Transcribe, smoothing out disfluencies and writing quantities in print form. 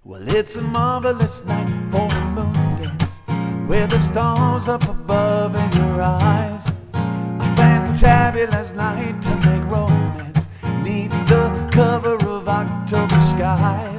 Well, it's a marvelous night for a moon dance, with the stars up above in your eyes. A fantabulous night to make romance neath the cover of October skies.